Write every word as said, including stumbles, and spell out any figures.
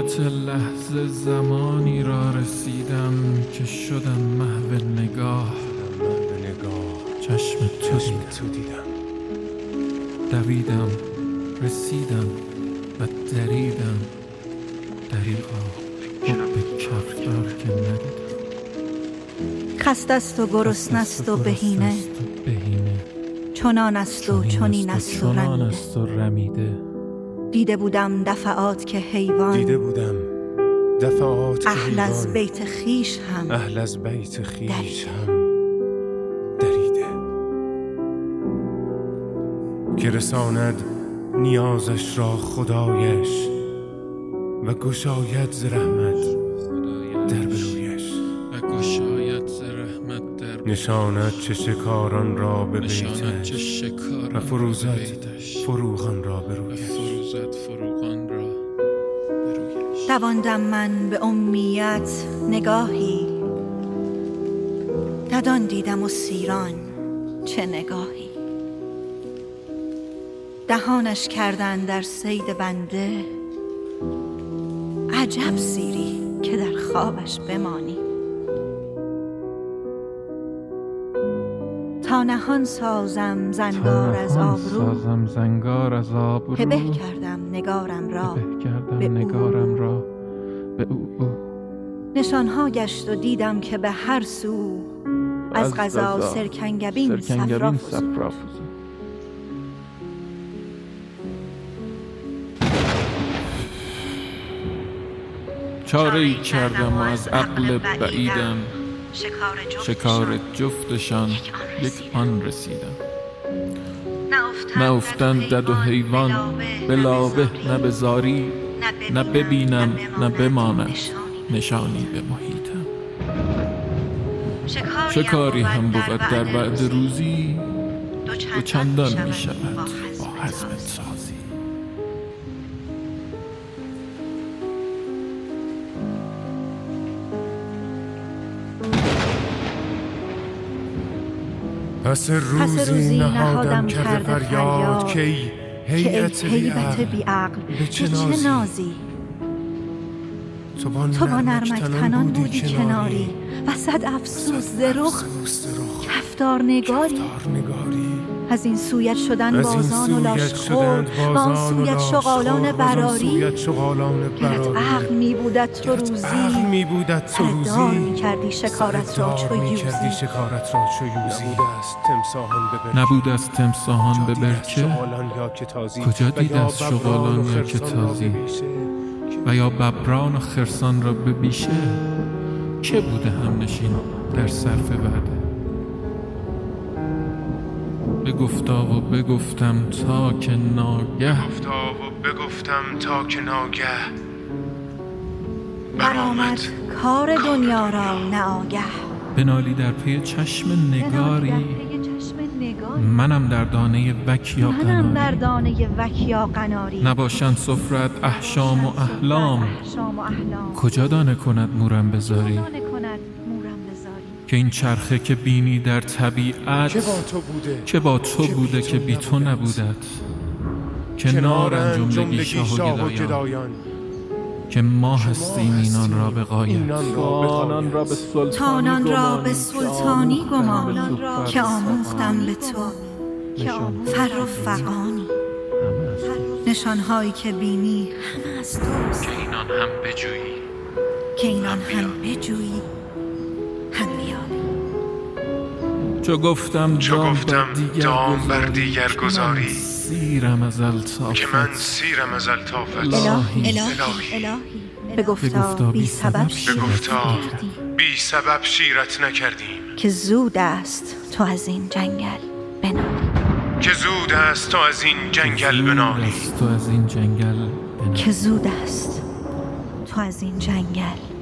نهایت لحظه زمانی را رسیدم که شدم محو نگاه. چشم تو دیدم، دویدم، رسیدم و دریدم. دریغا حب کفدار که ندیدم. خسته است و گرسنه است و بهینه، چنان است و چنین است و رمیده. دیده بودم دفعات که حیوان، دیده بودم دفعات اهل از بیت خیش هم اهل از بیت خیش هم دریده، که رساند نیازش را خدایش و گشاید ز رحمت در برویش. و گشاید ز رحمت در برویش. نشاند چه شکاران را به بیتش و فروزد فروغان را به رویش. فروغان را به رویش. دواندم من به امیت نگاهی، ددان دیدم و سیران چه نگاهی. دهانش کردن در صید بنده، عجب سیری که در خوابش بمانی. تا نهان سازم زنگار از آبرو، سازم زنگار از آبرو. هبه کردم نگارم را هبه کردم به نگارم او. را به او, او. نشانها گشت و دیدم که به هر سو از قضا سرکنگبین صفرا فزود. چاره‌ای کردم و از عقل بعیدم، شکار جفتشان یک آن رسیدم. نه افتند دد و حیوان به لابه نه به زاری، نه ببینم نه بمانم نشانی به محیطم. شکاری هم بود در بعد روزی، دو چندان می شود با حزم سازی. پس روزی نهادم کرده فریاد که ای هیئت بی عقل به چه نازی. تو با نرمک تنان بودی کناری، و صد افسوس ز رخ کفدار نگاری. از این سویت شدن بازان و لاشخور، و آن سویت شغالان براری. گرت عقل می بودت تو روزی، پردار می کردی شکارت را چو یوزی. نبود از تمساهان به برکه، کجا دید از شغالان یا که تازی. و یا ببران و خرسان را به بیشه، که بوده هم نشین در صرف وعده. بگفتا و بگفتم تا که ناگه، گفتا و بگفتم تا که ناگه برآمد کار دنیا را ناگه. بنالی در پی چشم نگاری، منم در دانه وک یا قناری. منم در دانه وک یا قناری. نباشند سفرت احشام و احلام، کجا دانه کند مورم بذاری. که این چرخه که بینی در طبیعت، که با تو بوده که بی تو نبودت. که نارن جملگی شاه و گدایان، که ما هستیم اینان را به غایت. تانان را به سلطانی گمان، که آموختم به تو فر و فغانی. نشانهایی که بینی همه از توست، که اینان هم بجویی که اینان هم بجویی هم بیابی. چو گفتم دام بر دیگر گذاری، سیرم از الطافت، که من سیرم از الطافت. الهی الهی بگفتا بی سبب بی سبب شیرت نکردیم. که زود است تو از این جنگل بنالی. که زود است تو از این جنگل بنالی. تو از این جنگل که زود است تو از این جنگل